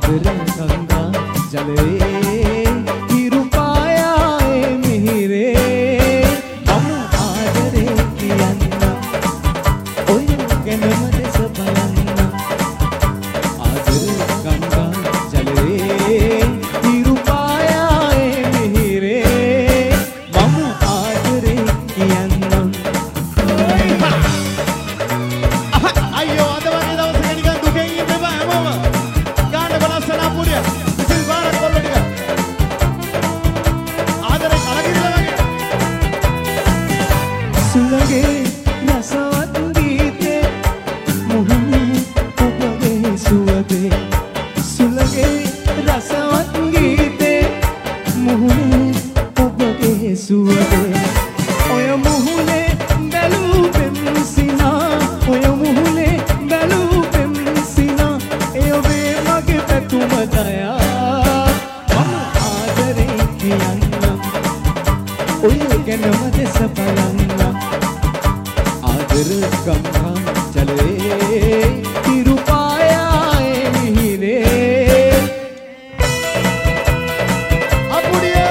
ආදර ගංගා ජලයේ හිරු පායායේ මිහිරේ මම ආදරේ කියන්න ඔය ගැනම දෙස බලන්න ආදර ගංගා ජලයේ හිරු පායායේ මිහිරේ මම ආදරේ කියන්න අයියෝ අද වගේ දවසක නිකන් දුකෙන් ඉන්න බෑ හැමෝම ගාන්න බලස්සන අපුඩිය ඉතින් බාරක් කොල්ල ටික ආදරේ කලකිරිලා වගේ සුලගේ රසවත් ගීතේ මුහුණේ ඔබගේ සුවදේ සුලගේ රසවත් ගීතේ මුහුණේ ඔබගේ සුවදේ ඔය මුහුණේ බැලූ පෙම්සිනා ඔය මුහුණේ බැලූ පෙම්සිනා එය වේ මගේ පැතුම දයා මම ආදරේ කියන්න ඔය ගැනම දෙස බලන්න ආදර ගංගා ජලයේ හිරු පායායේ මිහිරේ අපුඩිය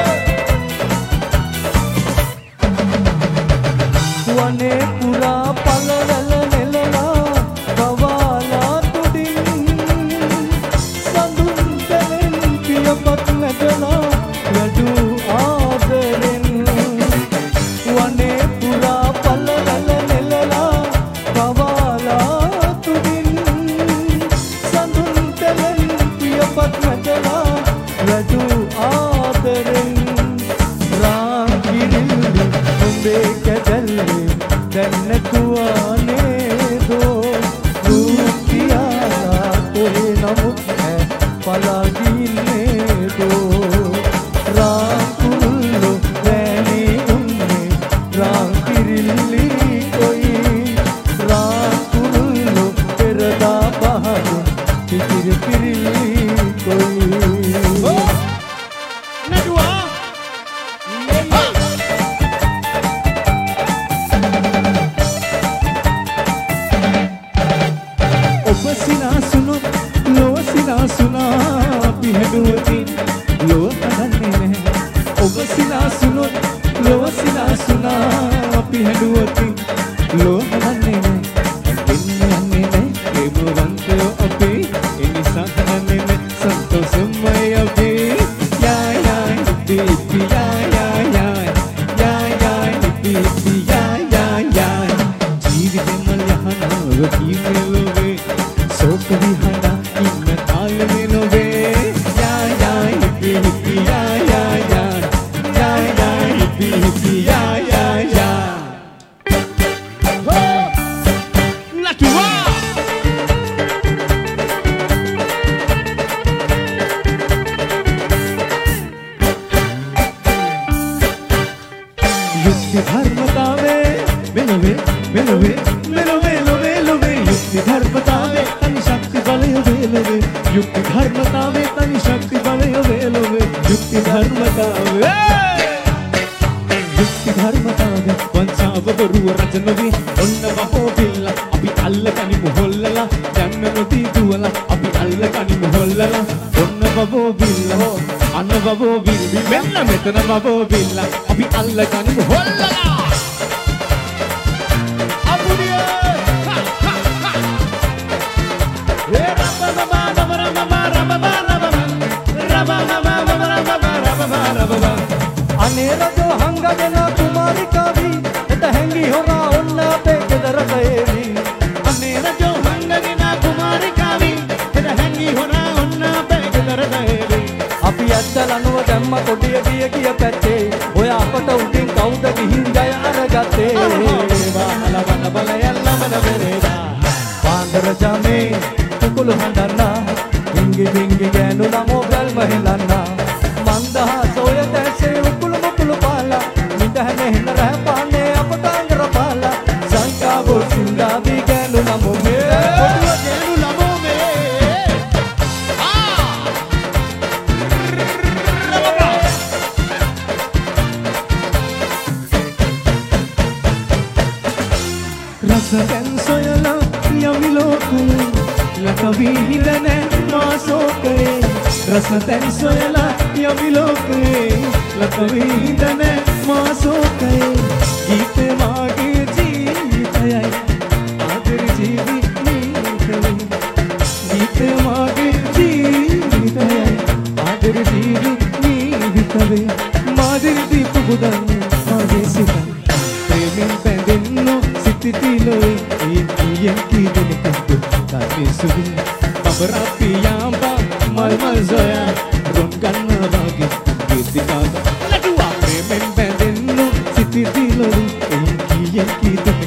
වනේ පුරා පළවැල නෙලලා ගවාලා තුඩින් සඳුන් තැලෙන් පියපත් නැගලා වැඩූ ආදරෙන් වනේ පුරා පළවැල නෙලලා ගවාලා තුඩින් සඳුන් තැලෙන් පියපත් නැගලා වැඩූ ආදරෙන් රාම් කිරිල්ලි උඹේ කැදල්ලේ දැන් නැතුවානේ දෝ රූපියා කොහේ නමුත් ඈ පලාගින්නේ දෝ රාම් කුරුල්ලෝ වැනි උන්නේ රාම් කිරිල්ලි කොයි රාම් කුරුල්ලෝ පෙරදා පහදුන් පිටිරි පිරිලි කොයි නඩුවා ඔබ සිනාසුනොත් ලොව සිනාසුනා පිහැඩුවතින් ලොව හදන්නේ නැහැ ඔබ සිනාසුනොත් ලොව සිනාසුනා පිහැඩුවතින් ලොව හදන්නේ නැහැ එන්නේ යන්නේ නැහැ ප්‍රේමවන්තයෝ අපේ එනිසා හදන්නේ නැහැ සන්තෝෂමයි අපේ යා යා හිපි යා යා යා යා යා හිපි යා යා යා ජීවිතෙම යහනාව කීමෙලොවේ සෝක විහඬා ඉන්න කාලෙ නොවේ යා යා හිපි යා යා යා යා යා හිපි යා යා යා නඩුවා යුක්ති ධර්මතාවේ මෙලොවේ මෙලොවේ මෙලොවේ ලොවේ ලොවේ යුක්ති ධර්මතාවේ තනි ශක්ති බලය වේලොවේ යුක්ති ධර්මතාවේ තනි ශක්ති බලය වේලොවේ යුක්ති ධර්මතාවේ යුක්ති ධර්මතාවේ වංශාව බරුව රචනවේ ඔන්න වහෝ බිල්ල අපි අල්ලගනි මොහොල්ලලා යන්න නොදී දුවලා අපි අල්ලගනි මොහොල්ලලා ඔන්න වහෝ බිල්ල අන්න වහෝ බිල් මෙන්න මෙතන වහෝ බිල්ල අපි අල්ලගනි මොහොල්ලලා අපුඩිය ඒ අනේ රජෝ හංගගෙන කුමාරිකාවි එත හැංගි හොරා ඔන්න අපේ ගෙදරට එවි අනේ රජෝ හංගගෙන කුමාරිකාවි එත හැංගි හොරා ඔන්න අපේ ගෙදරට එවි අපි ඇත්තලනුව දැම්ම කොටිය ගිය කිය පැත්තේ ඔය අපට උඩින් කවුද ගිහින් ජය අරගත්තේ වාහල වන බල යල්ලමන වෙරේදා පාන්දර ජාමේ කුකුළු හඬන්නා ඉංගි බිංගි ගෑනු නමෝ බැල්ම හෙලන්නා මන්දහස ඔය දැසේ උකුළු මුකුළු පාලා නිදහන හෙන රැ පානේ අපට අංගර පාලා සංකාවෝ සින්දාවි ගෑනු නමෝ මේ ඔටුව ගෑනු ළමෝ මේ රස දැන් සොයලා යමිලෝකු ලකවි හිඳන මා මාසෝකේ රස දැන් සොයලා යමි ලෝකේ ලතවි හිඳන මාසෝකේ ගීතේ මාගේ ජීවිතයයි ආදර ජීවිතේ ගීතේ මාගේ ජීවිතයයි ආදර ජීවිතේ මාදිරි දීප බුදන්නේ මාගේ සිතයි ප්‍රේමෙන් බැඳෙන්නෝ සිටිතිලෝ ඒ කියෙන් කීදෙනෙකුට තාපේ සුබේ බබරා පියාඹා මල් මල් සොයා රොන් ගන්න වාගේ ගීතිකාග ලටුවා ප්‍රේමෙන් බැඳෙන්නෝ සිටිතිලෝ ඒ කියෙන් කීදෙනෙකුට